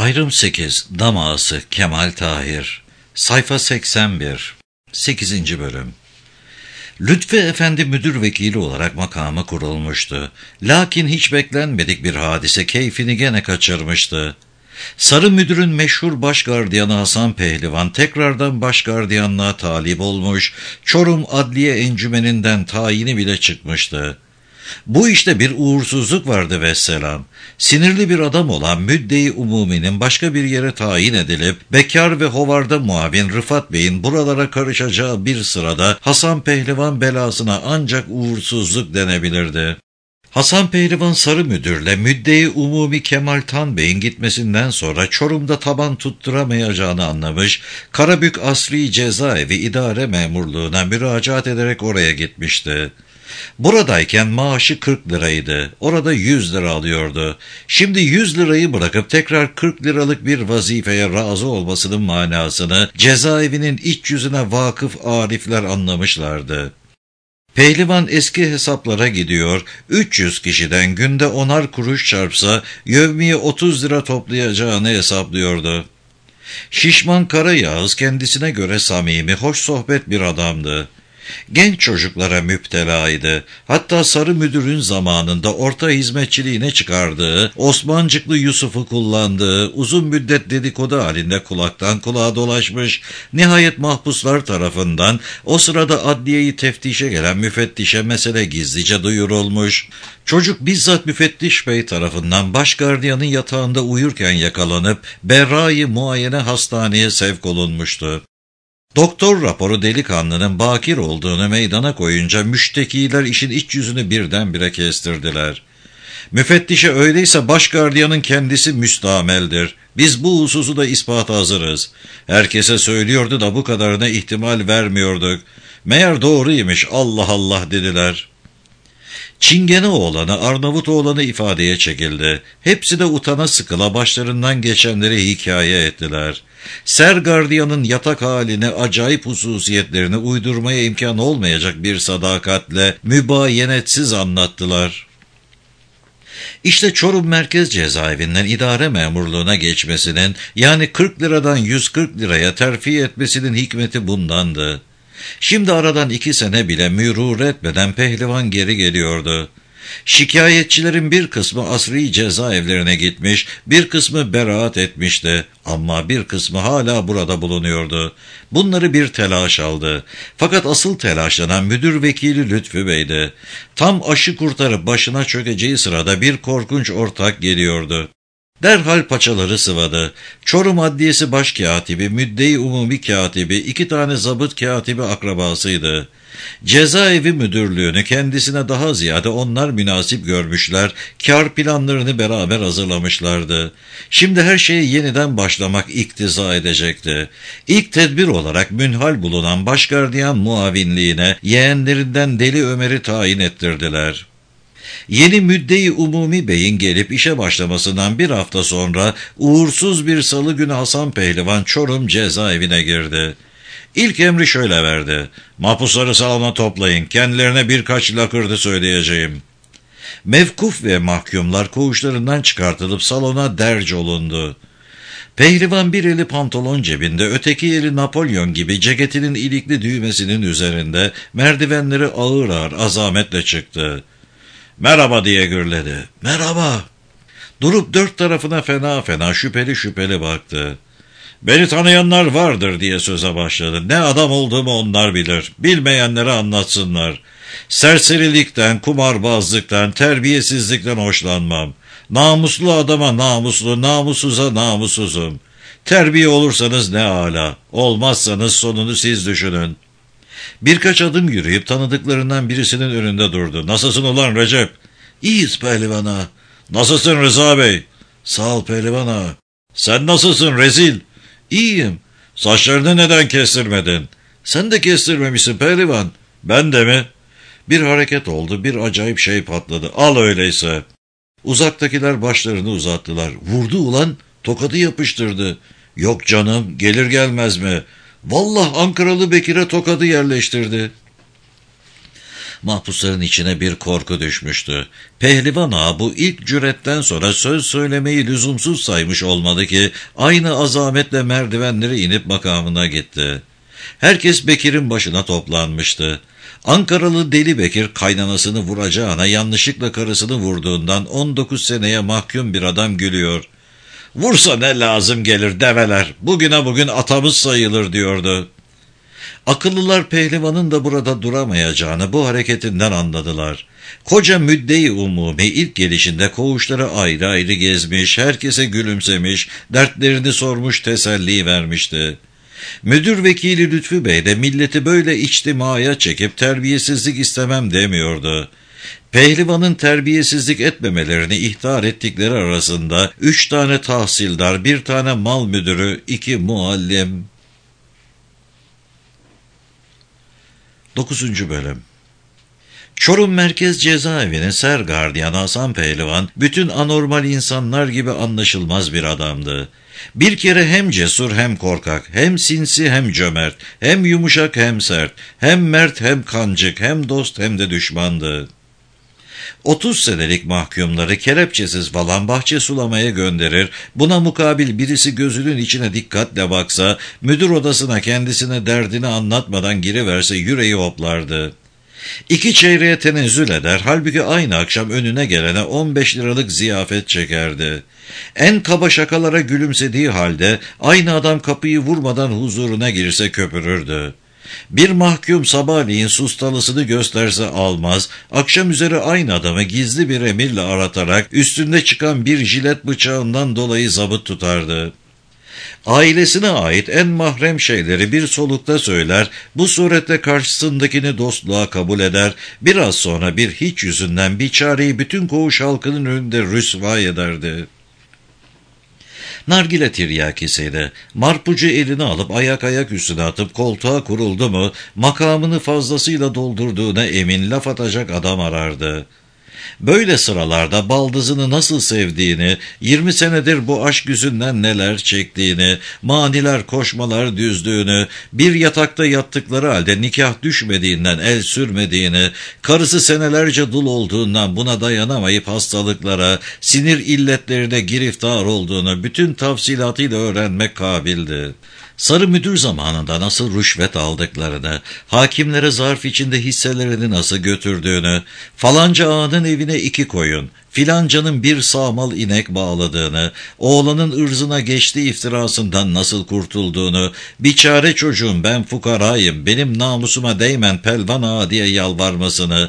Ayrım 8. Dam Ağası Kemal Tahir. Sayfa 81. 8. Bölüm. Lütfü Efendi müdür vekili olarak makama kurulmuştu. Lakin hiç beklenmedik bir hadise keyfini gene kaçırmıştı. Sarı müdürün meşhur başgardiyanı Hasan Pehlivan tekrardan başgardiyanlığa talip olmuş, Çorum Adliye Encümeninden tayini bile çıkmıştı. Bu işte bir uğursuzluk vardı vesselam. Sinirli bir adam olan müdde-i umuminin başka bir yere tayin edilip, bekar ve hovarda muavin Rıfat Bey'in buralara karışacağı bir sırada Hasan Pehlivan belasına ancak uğursuzluk denebilirdi. Hasan Pehlivan sarı müdürle müdde-i umumi Kemal Tan Bey'in gitmesinden sonra Çorum'da taban tutturamayacağını anlamış, Karabük Asri Cezaevi İdare Memurluğu'na müracaat ederek oraya gitmişti. Buradayken maaşı 40 liraydı. Orada 100 lira alıyordu. Şimdi 100 lirayı bırakıp tekrar 40 liralık bir vazifeye razı olmasının manasını cezaevinin iç yüzüne vakıf arifler anlamışlardı. Pehlivan eski hesaplara gidiyor, 300 kişiden günde 10'ar kuruş çarpsa yevmiye 30 lira toplayacağını hesaplıyordu. Şişman Karayağız kendisine göre samimi, hoş sohbet bir adamdı. Genç çocuklara müptelaydı. Hatta sarı müdürün zamanında orta hizmetçiliğine çıkardığı, Osmancıklı Yusuf'u kullandığı, uzun müddet dedikodu halinde kulaktan kulağa dolaşmış, nihayet mahpuslar tarafından o sırada adliyeyi teftişe gelen müfettişe mesele gizlice duyurulmuş. Çocuk bizzat müfettiş bey tarafından başgardiyanın yatağında uyurken yakalanıp Berra-i Muayene hastaneye sevk olunmuştu. Doktor raporu delikanlının bakir olduğunu meydana koyunca müştekiler işin iç yüzünü birdenbire kestirdiler. Müfettişe öyleyse başgardiyanın kendisi müstameldir. Biz bu hususu da ispata hazırız. Herkese söylüyordu da bu kadarına ihtimal vermiyorduk. Meğer doğruymuş, Allah Allah dediler. Çingene Arnavutoğlan'ı ifadeye çekildi. Hepsi de utana sıkıla başlarından geçenleri hikaye ettiler. Sergardiyanın yatak haline, acayip hususiyetlerini uydurmaya imkan olmayacak bir sadakatle mübayenetsiz anlattılar. İşte Çorum Merkez Cezaevinden idare memurluğuna geçmesinin, yani 40 liradan 140 liraya terfi etmesinin hikmeti bundandı. Şimdi aradan 2 sene bile mürur etmeden Pehlivan geri geliyordu. Şikayetçilerin bir kısmı asri cezaevlerine gitmiş, bir kısmı beraat etmişti ama bir kısmı hala burada bulunuyordu. Bunları bir telaş aldı. Fakat asıl telaşlanan müdür vekili Lütfü Bey'di. Tam aşı kurtarıp başına çökeceği sırada bir korkunç ortak geliyordu. Derhal paçaları sıvadı. Çorum Adliyesi Başkatibi, müdde-i umumi katibi, 2 tane zabıt katibi akrabasıydı. Cezaevi müdürlüğünü kendisine daha ziyade onlar münasip görmüşler, kar planlarını beraber hazırlamışlardı. Şimdi her şeye yeniden başlamak iktiza edecekti. İlk tedbir olarak münhal bulunan başgardiyan muavinliğine yeğenlerinden Deli Ömer'i tayin ettirdiler. Yeni müdde-i umumi beyin gelip işe başlamasından bir hafta sonra uğursuz bir salı günü Hasan Pehlivan Çorum cezaevine girdi. İlk emri şöyle verdi: mahpusları salona toplayın, kendilerine birkaç lakırdı söyleyeceğim. Mevkuf ve mahkumlar koğuşlarından çıkartılıp salona derc olundu. Pehlivan bir eli pantolon cebinde, öteki eli Napolyon gibi ceketinin ilikli düğmesinin üzerinde merdivenleri ağır ağır azametle çıktı. "Merhaba" diye gürledi. "Merhaba." Durup 4 tarafına fena fena şüpheli şüpheli baktı. "Beni tanıyanlar vardır" diye söze başladı. "Ne adam olduğumu onlar bilir. Bilmeyenlere anlatsınlar. Serserilikten, kumarbazlıktan, terbiyesizlikten hoşlanmam. Namuslu adama namuslu, namussuza namussuzum. Terbiye olursanız ne âlâ, olmazsanız sonunu siz düşünün." Birkaç adım yürüyüp tanıdıklarından birisinin önünde durdu. "Nasılsın ulan Recep?" "İyiyiz pehlivan ağa." "Nasılsın Rıza Bey?" "Sağ ol pehlivan ağa." "Sen nasılsın rezil?" "İyiyim." "Saçlarını neden kestirmedin?" "Sen de kestirmemişsin pehlivan." "Ben de mi?" Bir hareket oldu, bir acayip şey patladı. "Al öyleyse." Uzaktakiler başlarını uzattılar. "Vurdu ulan, tokadı yapıştırdı." "Yok canım, gelir gelmez mi?" "Vallahi Ankaralı Bekir'e tokadı yerleştirdi." Mahpusların içine bir korku düşmüştü. Pehlivan ağa bu ilk cüretten sonra söz söylemeyi lüzumsuz saymış olmalı ki aynı azametle merdivenleri inip makamına gitti. Herkes Bekir'in başına toplanmıştı. Ankaralı Deli Bekir kaynanasını vuracağına yanlışlıkla karısını vurduğundan 19 seneye mahkum bir adam gülüyor. "Vursa ne lazım gelir develer, bugüne bugün atamız sayılır" diyordu. Akıllılar pehlivanın da burada duramayacağını bu hareketinden anladılar. Koca müdde-i umumi ilk gelişinde koğuşları ayrı ayrı gezmiş, herkese gülümsemiş, dertlerini sormuş, teselli vermişti. Müdür vekili Lütfü Bey de milleti böyle içtimaya çekip terbiyesizlik istemem demiyordu. Pehlivanın terbiyesizlik etmemelerini ihtar ettikleri arasında 3 tane tahsildar, 1 tane mal müdürü, 2 muallim. 9. Bölüm. Çorum Merkez Cezaevi'nin sergardiyanı Hasan Pehlivan, bütün anormal insanlar gibi anlaşılmaz bir adamdı. Bir kere hem cesur hem korkak, hem sinsi hem cömert, hem yumuşak hem sert, hem mert hem kancık, hem dost hem de düşmandı. 30 senelik mahkumları kelepçesiz falan bahçe sulamaya gönderir, buna mukabil birisi gözünün içine dikkatle baksa, müdür odasına kendisine derdini anlatmadan giriverse yüreği hoplardı. 2 çeyreğe tenezzül eder, halbuki aynı akşam önüne gelene 15 liralık ziyafet çekerdi. En kaba şakalara gülümsediği halde aynı adam kapıyı vurmadan huzuruna girse köpürürdü. Bir mahkum sabahleyin sustalısını gösterse almaz, akşam üzeri aynı adamı gizli bir emirle aratarak üstünde çıkan bir jilet bıçağından dolayı zabıt tutardı. Ailesine ait en mahrem şeyleri bir solukta söyler, bu surette karşısındakini dostluğa kabul eder, biraz sonra bir hiç yüzünden biçareyi bütün koğuş halkının önünde rüsva ederdi. Nargile tiryakisiyle marpucu eline alıp ayak üstüne atıp koltuğa kuruldu mu, makamını fazlasıyla doldurduğuna emin laf atacak adam arardı. Böyle sıralarda baldızını nasıl sevdiğini, 20 senedir bu aşk yüzünden neler çektiğini, maniler koşmalar düzdüğünü, bir yatakta yattıkları halde nikah düşmediğinden el sürmediğini, karısı senelerce dul olduğundan buna dayanamayıp hastalıklara, sinir illetlerine giriftar olduğunu bütün tafsilatıyla öğrenmek kabildi. Sarı müdür zamanında nasıl rüşvet aldıklarını, hakimlere zarf içinde hisselerini nasıl götürdüğünü, falanca ağanın evine 2 koyun, filancanın bir sağmal inek bağladığını, oğlanın ırzına geçtiği iftirasından nasıl kurtulduğunu, biçare çocuğum ben fukarayım, benim namusuma değmen pelvan ağa diye yalvarmasını,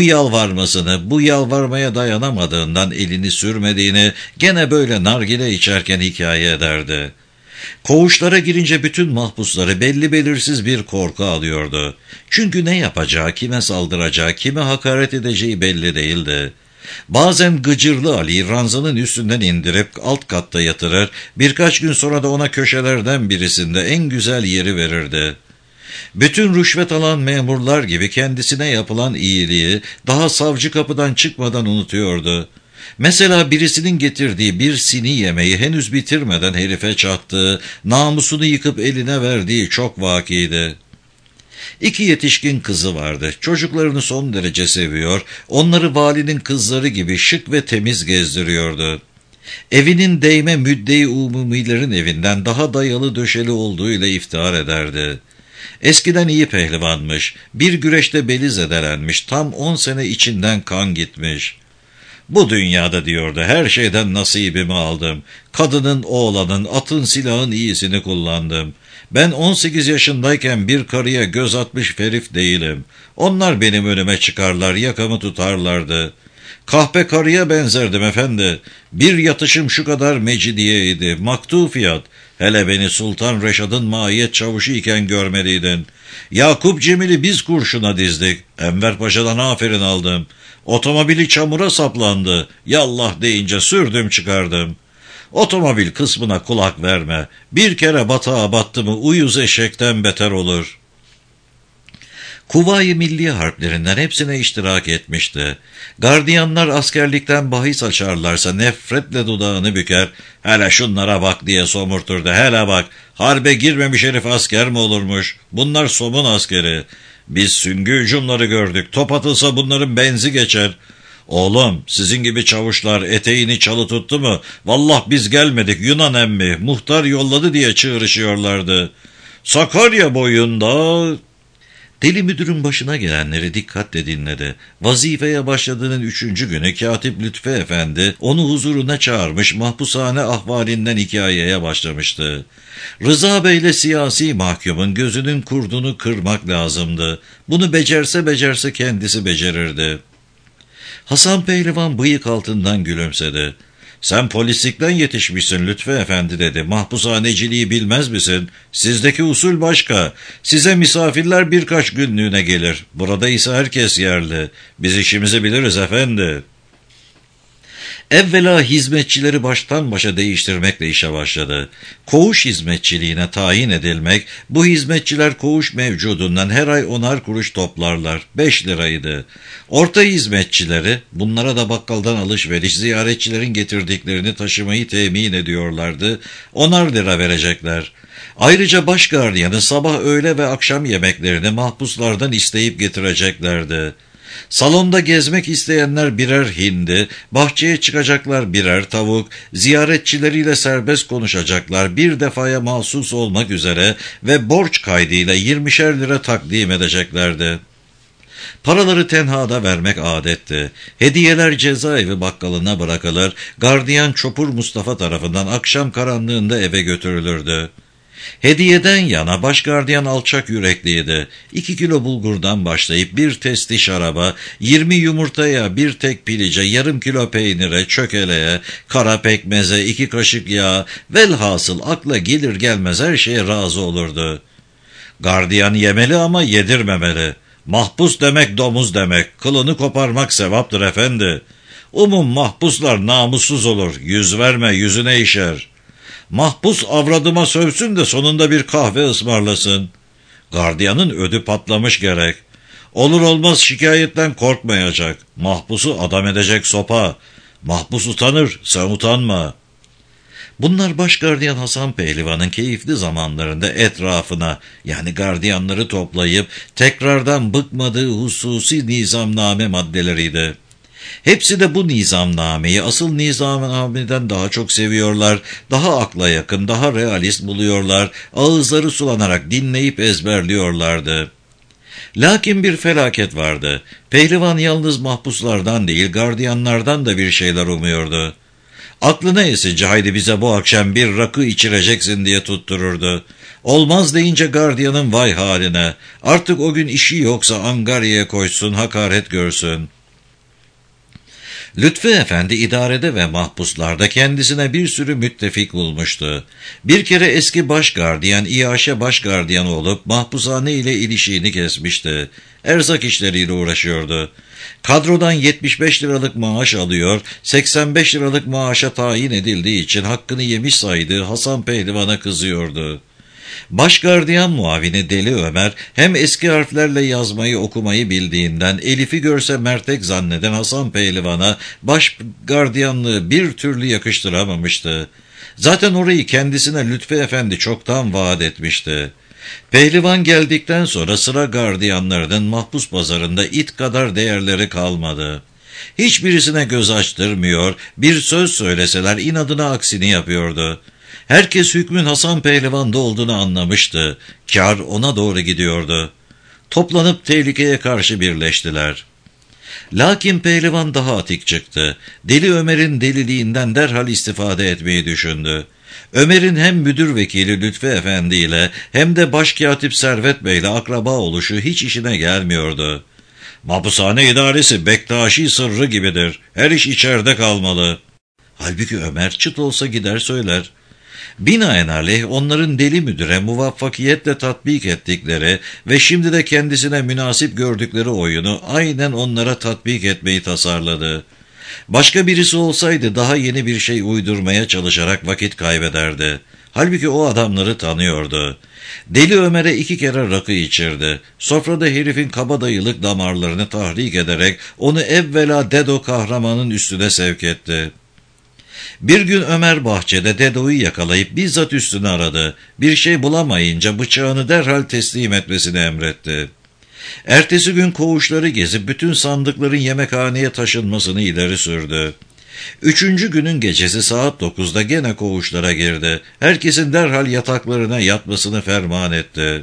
bu yalvarmaya dayanamadığından elini sürmediğini, gene böyle nargile içerken hikaye ederdi. Koğuşlara girince bütün mahpusları belli belirsiz bir korku alıyordu. Çünkü ne yapacağı, kime saldıracağı, kime hakaret edeceği belli değildi. Bazen Gıcırlı Ali'yi ranzanın üstünden indirip alt katta yatırır, birkaç gün sonra da ona köşelerden birisinde en güzel yeri verirdi. Bütün rüşvet alan memurlar gibi kendisine yapılan iyiliği daha savcı kapıdan çıkmadan unutuyordu. Mesela birisinin getirdiği bir sini yemeği henüz bitirmeden herife çattığı, namusunu yıkıp eline verdiği çok vakiydi. 2 yetişkin kızı vardı. Çocuklarını son derece seviyor, onları valinin kızları gibi şık ve temiz gezdiriyordu. Evinin değme müdde-i umumilerin evinden daha dayalı döşeli olduğuyla iftihar ederdi. Eskiden iyi pehlivanmış, bir güreşte beli zedelenmiş, tam 10 sene içinden kan gitmiş. Bu dünyada diyordu, her şeyden nasibimi aldım. Kadının, oğlanın, atın, silahın iyisini kullandım. Ben 18 yaşındayken bir karıya göz atmış ferif değilim. Onlar benim önüme çıkarlar, yakamı tutarlardı. Kahpe karıya benzerdim efendi. Bir yatışım şu kadar mecidiyeydi, maktu fiyat. Hele beni Sultan Reşad'ın maiyet çavuşu iken görmeliydin. Yakup Cemil'i biz kurşuna dizdik. Enver Paşa'dan aferin aldım. Otomobili çamura saplandı. Yallah deyince sürdüm çıkardım. Otomobil kısmına kulak verme. Bir kere batağa battı mı uyuz eşekten beter olur. Kuvayi Milli Harplerinden hepsine iştirak etmişti. Gardiyanlar askerlikten bahis açarlarsa nefretle dudağını büker, hele şunlara bak diye somurturdu, hele bak, harbe girmemiş herif asker mi olurmuş, bunlar somun askeri. Biz süngü hücumları gördük. Top atılsa bunların benzi geçer. Oğlum, sizin gibi çavuşlar eteğini çalı tuttu mu? Vallah biz gelmedik, Yunan emmi, muhtar yolladı diye çığırışıyorlardı. Sakarya boyunda... Deli müdürün başına gelenleri dikkatle dinledi. Vazifeye başladığının 3. günü Katip Lütfü Efendi onu huzuruna çağırmış, mahpushane ahvalinden hikayeye başlamıştı. Rıza Bey'le siyasi mahkumun gözünün kurdunu kırmak lazımdı. Bunu becerse kendisi becerirdi. Hasan Pehlivan bıyık altından gülümsedi. Sen polislikten yetişmişsin Lütfü Efendi dedi. Mahpushaneciliği bilmez misin? Sizdeki usul başka. Size misafirler birkaç günlüğüne gelir. Burada ise herkes yerli. Biz işimizi biliriz efendi. Evvela hizmetçileri baştan başa değiştirmekle işe başladı. Koğuş hizmetçiliğine tayin edilmek, bu hizmetçiler koğuş mevcudundan her ay 10'ar kuruş toplarlar. 5 liraydı. Orta hizmetçileri, bunlara da bakkaldan alışveriş, ziyaretçilerin getirdiklerini taşımayı temin ediyorlardı. 10'ar lira verecekler. Ayrıca baş gardiyanı sabah, öğle ve akşam yemeklerini mahpuslardan isteyip getireceklerdi. Salonda gezmek isteyenler birer hindi, bahçeye çıkacaklar birer tavuk, ziyaretçileriyle serbest konuşacaklar, bir defaya mahsus olmak üzere ve borç kaydıyla 20'şer lira takdim edeceklerdi. Paraları tenhada vermek adetti. Hediyeler cezaevi bakkalına bırakılır, gardiyan Çopur Mustafa tarafından akşam karanlığında eve götürülürdü. Hediyeden yana başgardiyan alçak yürekliydi. 2 kilo bulgurdan başlayıp bir testi şaraba, 20 yumurtaya, bir tek pilice, yarım kilo peynire, çökeleye, kara pekmeze, 2 kaşık yağ, velhasıl akla gelir gelmez her şeye razı olurdu. Gardiyan yemeli ama yedirmemeli. Mahpus demek domuz demek, kılını koparmak sevaptır efendi. Mahpuslar namussuz olur, yüz verme yüzüne işer. Mahpus avradıma sövsün de sonunda bir kahve ısmarlasın. Gardiyanın ödü patlamış gerek. Olur olmaz şikayetten korkmayacak. Mahpusu adam edecek sopa. Mahpus utanır, sen utanma. Bunlar başgardiyan Hasan Pehlivan'ın keyifli zamanlarında etrafına, yani gardiyanları toplayıp tekrardan bıkmadığı hususi nizamname maddeleriydi. Hepsi de bu nizamnameyi asıl nizamnameden daha çok seviyorlar, daha akla yakın, daha realist buluyorlar, ağızları sulanarak dinleyip ezberliyorlardı. Lakin bir felaket vardı. Pehlivan yalnız mahpuslardan değil, gardiyanlardan da bir şeyler umuyordu. Aklına esince haydi bize bu akşam bir rakı içireceksin diye tuttururdu. Olmaz deyince gardiyanın vay haline, artık o gün işi yoksa angaryaya koşsun, hakaret görsün. Lütfü Efendi idarede ve mahpuslarda kendisine bir sürü müttefik bulmuştu. Bir kere eski başgardiyan İyaşe başgardiyanı olup mahpushane ile ilişiğini kesmişti. Erzak işleriyle uğraşıyordu. Kadrodan 75 liralık maaş alıyor, 85 liralık maaşa tayin edildiği için hakkını yemiş saydığı Hasan Pehlivan'a kızıyordu. Başgardiyan muavini Deli Ömer hem eski harflerle yazmayı okumayı bildiğinden Elif'i görse mertek zanneden Hasan Pehlivan'a başgardiyanlığı bir türlü yakıştıramamıştı. Zaten orayı kendisine Lütfü Efendi çoktan vaat etmişti. Pehlivan geldikten sonra sıra gardiyanlarının mahpus pazarında it kadar değerleri kalmadı. Hiçbirisine göz açtırmıyor, bir söz söyleseler inadına aksini yapıyordu. Herkes hükmün Hasan Pehlivan'da olduğunu anlamıştı. Kâr ona doğru gidiyordu. Toplanıp tehlikeye karşı birleştiler. Lakin Pehlivan daha atik çıktı. Deli Ömer'in deliliğinden derhal istifade etmeyi düşündü. Ömer'in hem müdür vekili Lütfü Efendi ile hem de başkatip Servet Bey ile akraba oluşu hiç işine gelmiyordu. Mahpushane idaresi Bektaşi sırrı gibidir. Her iş içeride kalmalı. Halbuki Ömer çıt olsa gider söyler. Binaenaleyh onların deli müdüre muvaffakiyetle tatbik ettikleri ve şimdi de kendisine münasip gördükleri oyunu aynen onlara tatbik etmeyi tasarladı. Başka birisi olsaydı daha yeni bir şey uydurmaya çalışarak vakit kaybederdi. Halbuki o adamları tanıyordu. Deli Ömer'e 2 kere rakı içirdi. Sofrada herifin kabadayılık damarlarını tahrik ederek onu evvela Dedo kahramanın üstüne sevk etti. Bir gün Ömer bahçede Dedo'yu yakalayıp bizzat üstüne aradı. Bir şey bulamayınca bıçağını derhal teslim etmesini emretti. Ertesi gün koğuşları gezip bütün sandıkların yemekhaneye taşınmasını ileri sürdü. 3. günün gecesi saat 9'da gene koğuşlara girdi. Herkesin derhal yataklarına yatmasını ferman etti.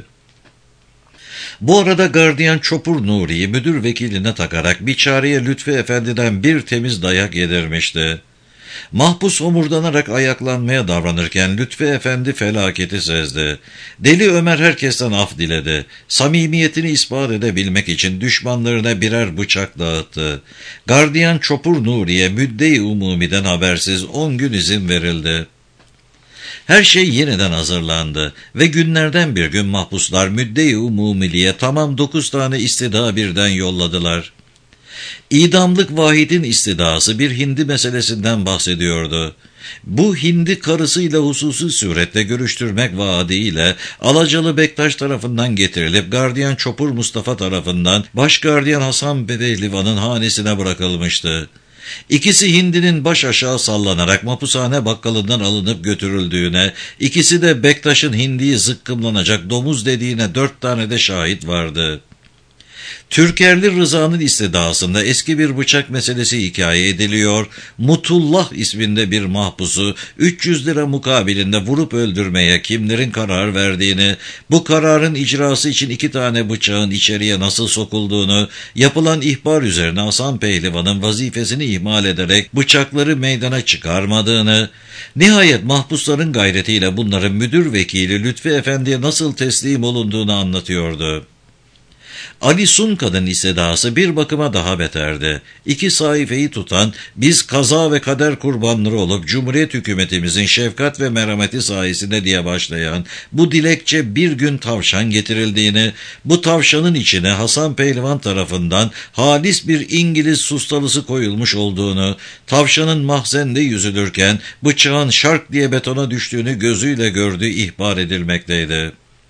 Bu arada gardiyan Çopur Nuri'yi müdür vekiline takarak biçareye Lütfi Efendi'den bir temiz dayak yedirmişti. Mahpus homurdanarak ayaklanmaya davranırken Lütfi Efendi felaketi sezdi. Deli Ömer herkesten af diledi. Samimiyetini ispat edebilmek için düşmanlarına birer bıçak dağıttı. Gardiyan Çopur Nuri'ye müdde-i umumiden habersiz 10 gün izin verildi. Her şey yeniden hazırlandı ve günlerden bir gün mahpuslar müdde-i umumiliğe tamam 9 tane istida birden yolladılar. İdamlık Vahid'in istidası bir hindi meselesinden bahsediyordu. Bu hindi karısıyla hususi surette görüştürmek vaadiyle Alacalı Bektaş tarafından getirilip gardiyan Çopur Mustafa tarafından başgardiyan Hasan Beylivan'ın hanesine bırakılmıştı. İkisi hindinin baş aşağı sallanarak mapushane bakkalından alınıp götürüldüğüne, ikisi de Bektaş'ın hindiyi zıkkımlanacak domuz dediğine 4 tane de şahit vardı. Türkerli Rıza'nın istidasında eski bir bıçak meselesi hikaye ediliyor. Mutullah isminde bir mahpusu 300 lira mukabilinde vurup öldürmeye kimlerin karar verdiğini, bu kararın icrası için 2 tane bıçağın içeriye nasıl sokulduğunu, yapılan ihbar üzerine Hasan Pehlivan'ın vazifesini ihmal ederek bıçakları meydana çıkarmadığını, nihayet mahpusların gayretiyle bunların müdür vekili Lütfi Efendi'ye nasıl teslim olunduğunu anlatıyordu. Ali Sunka'nın istidası bir bakıma daha beterdi. 2 sayfayı tutan, biz kaza ve kader kurbanları olup Cumhuriyet hükümetimizin şefkat ve merhameti sayesinde diye başlayan bu dilekçe bir gün tavşan getirildiğini, bu tavşanın içine Hasan Pehlivan tarafından halis bir İngiliz sustalısı koyulmuş olduğunu, tavşanın mahzende yüzülürken bıçağın şark diye betona düştüğünü gözüyle gördüğü ihbar edilmekteydi.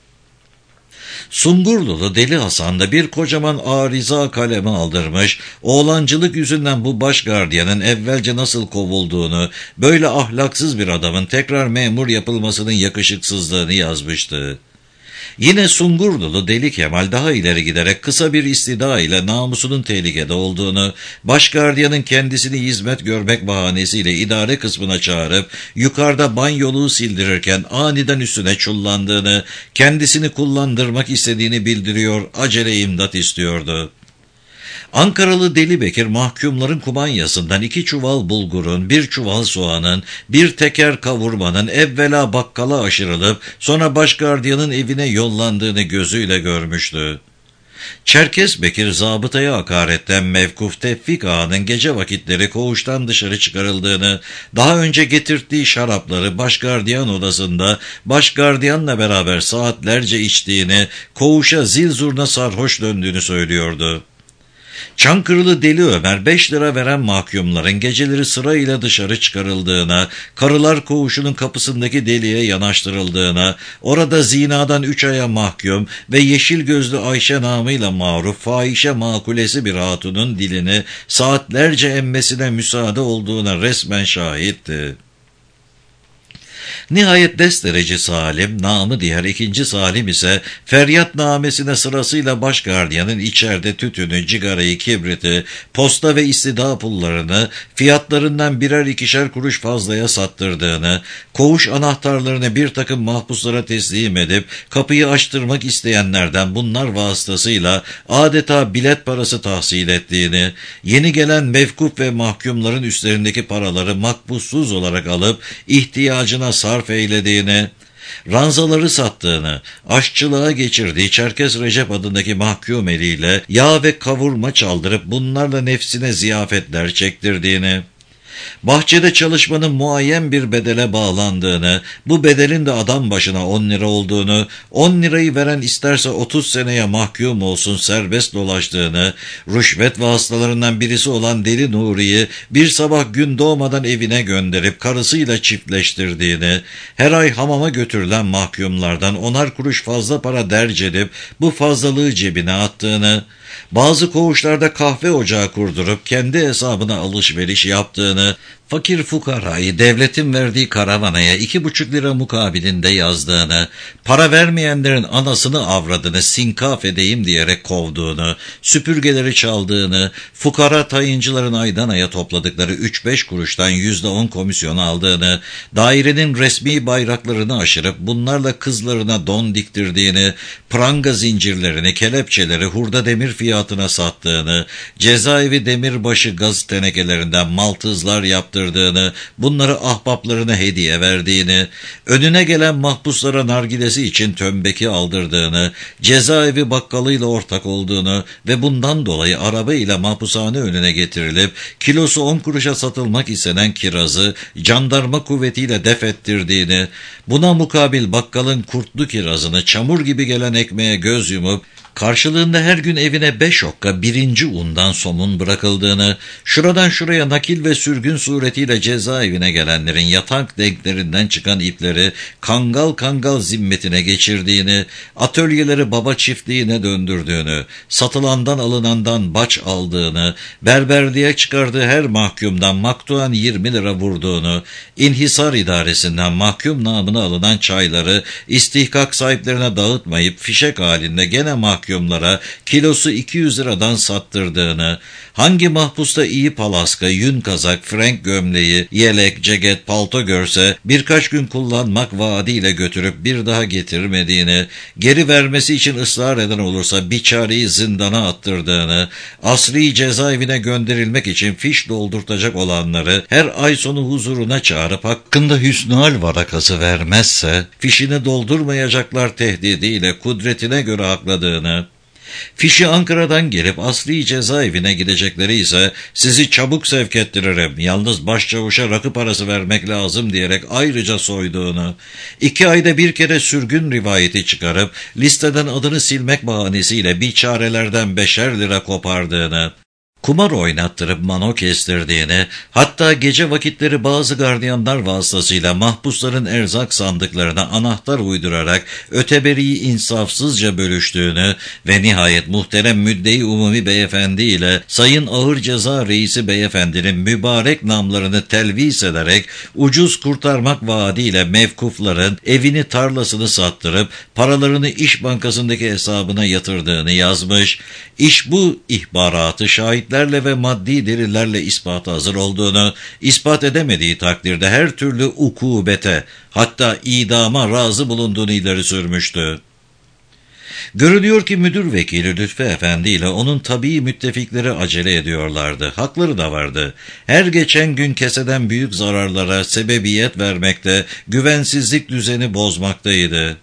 Sungurlulu Deli Hasan da bir kocaman ariza kalemi aldırmış, oğlancılık yüzünden bu başgardiyanın evvelce nasıl kovulduğunu, böyle ahlaksız bir adamın tekrar memur yapılmasının yakışıksızlığını yazmıştı. Yine Sungurlulu Deli Kemal daha ileri giderek kısa bir istida ile namusunun tehlikede olduğunu, başgardiyanın kendisini hizmet görmek bahanesiyle idare kısmına çağırıp yukarıda banyoluğu sildirirken aniden üstüne çullandığını, kendisini kullandırmak istediğini bildiriyor, acele imdat istiyordu. Ankaralı Deli Bekir mahkumların kumanyasından 2 çuval bulgurun, 1 çuval soğanın, 1 teker kavurmanın evvela bakkala aşırılıp sonra başgardiyanın evine yollandığını gözüyle görmüştü. Çerkes Bekir zabıtaya hakaretten mevkuf Tevfik Ağa'nın gece vakitleri koğuştan dışarı çıkarıldığını, daha önce getirttiği şarapları başgardiyan odasında başgardiyanla beraber saatlerce içtiğini, koğuşa zil zurna sarhoş döndüğünü söylüyordu. Çankırılı Deli Ömer 5 lira veren mahkumların geceleri sırayla dışarı çıkarıldığına, karılar koğuşunun kapısındaki deliğe yanaştırıldığına, orada zinadan 3 aya mahkum ve yeşil gözlü Ayşe namıyla maruf fahişe makulesi bir hatunun dilini saatlerce emmesine müsaade olduğuna resmen şahitti. Nihayet destereci Salim, namı diğer 2. Salim ise feryatnamesine sırasıyla başgardiyanın içeride tütünü, cigarayı, kibriti, posta ve istida pullarını fiyatlarından birer 2'şer kuruş fazlaya sattırdığını, koğuş anahtarlarını bir takım mahpuslara teslim edip kapıyı açtırmak isteyenlerden bunlar vasıtasıyla adeta bilet parası tahsil ettiğini, yeni gelen mevkuf ve mahkumların üstlerindeki paraları makbussuz olarak alıp ihtiyacına sarf eylediğini, ranzaları sattığını, aşçılığa geçirdiği Çerkes Recep adındaki mahkum eliyle yağ ve kavurma çaldırıp bunlarla nefsine ziyafetler çektirdiğini, bahçede çalışmanın muayyen bir bedele bağlandığını, bu bedelin de adam başına 10 lira olduğunu, 10 lirayı veren isterse 30 seneye mahkum olsun serbest dolaştığını, rüşvet vasıtalarından birisi olan Deli Nuri'yi bir sabah gün doğmadan evine gönderip karısıyla çiftleştirdiğini, her ay hamama götürülen mahkumlardan 10'ar kuruş fazla para derc edip bu fazlalığı cebine attığını, bazı koğuşlarda kahve ocağı kurdurup kendi hesabına alışveriş yaptığını, fakir fukarayı devletin verdiği karavanaya 2,5 lira mukabilinde yazdığını, para vermeyenlerin anasını avradını sinkaf edeyim diyerek kovduğunu, süpürgeleri çaldığını, fukara tayıncıların aydan aya topladıkları 3-5 kuruştan %10 komisyon aldığını, dairenin resmi bayraklarını aşırıp bunlarla kızlarına don diktirdiğini, pranga zincirlerini, kelepçeleri hurda demir fiyatına sattığını, cezaevi demirbaşı gaz tenekelerinden maltızlar yaptırdığını, bunları ahbaplarına hediye verdiğini, önüne gelen mahpuslara nargilesi için tömbeki aldırdığını, cezaevi bakkalıyla ortak olduğunu ve bundan dolayı araba ile mahpushane önüne getirilip kilosu 10 kuruşa satılmak istenen kirazı jandarma kuvvetiyle def ettirdiğini, buna mukabil bakkalın kurtlu kirazını çamur gibi gelen ekmeğe göz yumup karşılığında her gün evine 5 okka birinci undan somun bırakıldığını, şuradan şuraya nakil ve sürgün suretiyle cezaevine gelenlerin yatak denklerinden çıkan ipleri kangal kangal zimmetine geçirdiğini, atölyeleri baba çiftliğine döndürdüğünü, satılandan alınandan baç aldığını, berberliğe çıkardığı her mahkumdan maktuan 20 lira vurduğunu, inhisar idaresinden mahkum namına alınan çayları istihkak sahiplerine dağıtmayıp fişek halinde gene mahkumlara kilosu 200 liradan sattırdığını, hangi mahpusta iyi palaska, yün kazak, frenk gömleği, yelek, ceket, palto görse birkaç gün kullanmak vaadiyle götürüp bir daha getirmediğini, geri vermesi için ısrar eden olursa biçareyi zindana attırdığını, asri cezaevine gönderilmek için fiş doldurtacak olanları her ay sonu huzuruna çağırıp hakkında hüsnühal varakası vermezse fişini doldurmayacaklar tehdidiyle kudretine göre hakladığını, fişi Ankara'dan gelip asli cezaevine gidecekleri ise sizi çabuk sevk ettiririm, yalnız başçavuşa rakı parası vermek lazım diyerek ayrıca soyduğunu, 2 ayda bir kere sürgün rivayeti çıkarıp listeden adını silmek bahanesiyle biçarelerden 5'er lira kopardığını, kumar oynattırıp mano kestirdiğini, hatta gece vakitleri bazı gardiyanlar vasıtasıyla mahpusların erzak sandıklarına anahtar uydurarak öteberiyi insafsızca bölüştüğünü ve nihayet muhterem müddei umumi beyefendi ile Sayın Ağır Ceza Reisi beyefendinin mübarek namlarını telvis ederek ucuz kurtarmak vaadiyle mevkufların evini tarlasını sattırıp paralarını İş Bankası'ndaki hesabına yatırdığını yazmış. İş bu ihbaratı şahitlerle ve maddi delillerle ispata hazır olduğunu, ispat edemediği takdirde her türlü ukubete, hatta idama razı bulunduğunu ileri sürmüştü. Görülüyor ki müdür vekili Lütfü Efendi ile onun tabii müttefikleri acele ediyorlardı. Hakları da vardı. Her geçen gün keseden büyük zararlara sebebiyet vermekte, güvensizlik düzeni bozmaktaydı.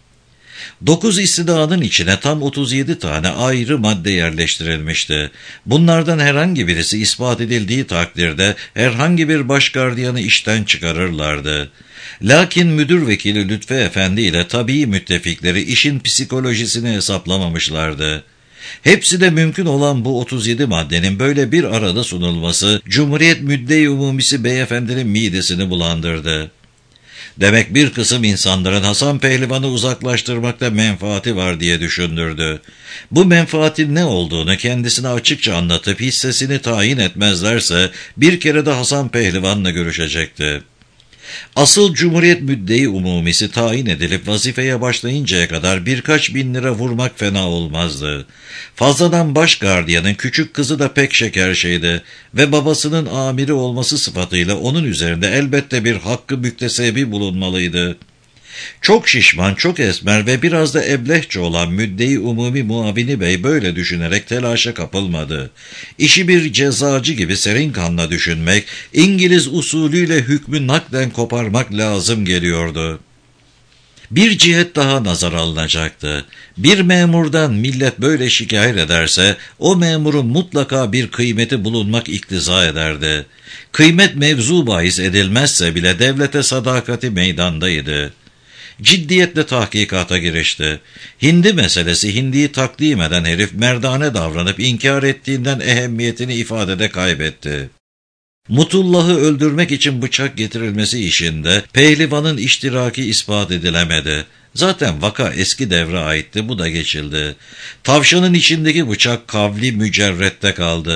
9 istidanın içine tam 37 tane ayrı madde yerleştirilmişti. Bunlardan herhangi birisi ispat edildiği takdirde herhangi bir başgardiyanı işten çıkarırlardı. Lakin müdür vekili Lütfü Efendi ile tabii müttefikleri işin psikolojisini hesaplamamışlardı. Hepsi de mümkün olan bu 37 maddenin böyle bir arada sunulması, Cumhuriyet Müddei Umumisi beyefendinin midesini bulandırdı. Demek bir kısım insanların Hasan Pehlivan'ı uzaklaştırmakta menfaati var diye düşündürdü. Bu menfaatin ne olduğunu kendisine açıkça anlatıp hissesini tayin etmezlerse bir kere de Hasan Pehlivan'la görüşecekti. Asıl Cumhuriyet Müddei Umumisi tayin edilip vazifeye başlayıncaya kadar birkaç bin lira vurmak fena olmazdı. Fazladan baş gardiyanın küçük kızı da pek şeker şeydi ve babasının amiri olması sıfatıyla onun üzerinde elbette bir hakkı müktesebi bulunmalıydı. Çok şişman, çok esmer ve biraz da eblehçe olan Müddei Umumi Muavini Bey böyle düşünerek telaşa kapılmadı. İşi bir cezacı gibi serin kanla düşünmek, İngiliz usulüyle hükmü nakden koparmak lazım geliyordu. Bir cihet daha nazar alınacaktı. Bir memurdan millet böyle şikayet ederse, o memurun mutlaka bir kıymeti bulunmak iktiza ederdi. Kıymet mevzu bahis edilmezse bile devlete sadakati meydandaydı. Ciddiyetle tahkikata girişti. Hindi meselesi, hindiyi takdim eden herif merdane davranıp inkar ettiğinden ehemmiyetini ifadede kaybetti. Mutullah'ı öldürmek için bıçak getirilmesi işinde pehlivanın iştiraki ispat edilemedi. Zaten vaka eski devre aitti, bu da geçildi. Tavşanın içindeki bıçak kavli mücerrette kaldı.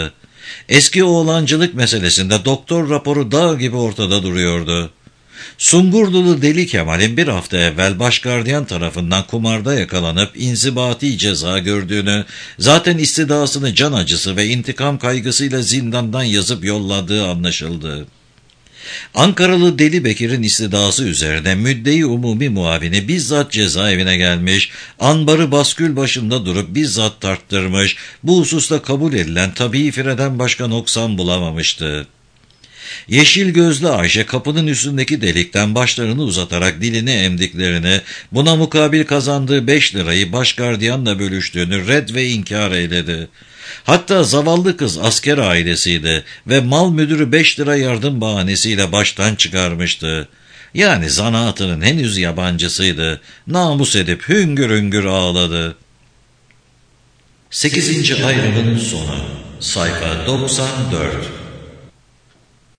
Eski oğlancılık meselesinde doktor raporu dağ gibi ortada duruyordu. Sungurdulu Deli Kemal'in bir hafta evvel başgardiyan tarafından kumarda yakalanıp inzibati ceza gördüğünü, zaten istidasını can acısı ve intikam kaygısıyla zindandan yazıp yolladığı anlaşıldı. Ankaralı Deli Bekir'in istidası üzerine müddei umumi muavini bizzat cezaevine gelmiş, anbarı baskül başında durup bizzat tarttırmış, bu hususta kabul edilen tabii fireden başka noksan bulamamıştı. Yeşil gözlü Ayşe kapının üstündeki delikten başlarını uzatarak dilini emdiklerini, buna mukabil kazandığı 5 lirayı başgardiyanla bölüştüğünü red ve inkar eyledi. Hatta zavallı kız asker ailesiydi ve mal müdürü 5 lira yardım bahanesiyle baştan çıkarmıştı. Yani zanaatının henüz yabancısıydı. Namus edip hüngür hüngür ağladı. 8. ayrımın sonu. Sayfa 94.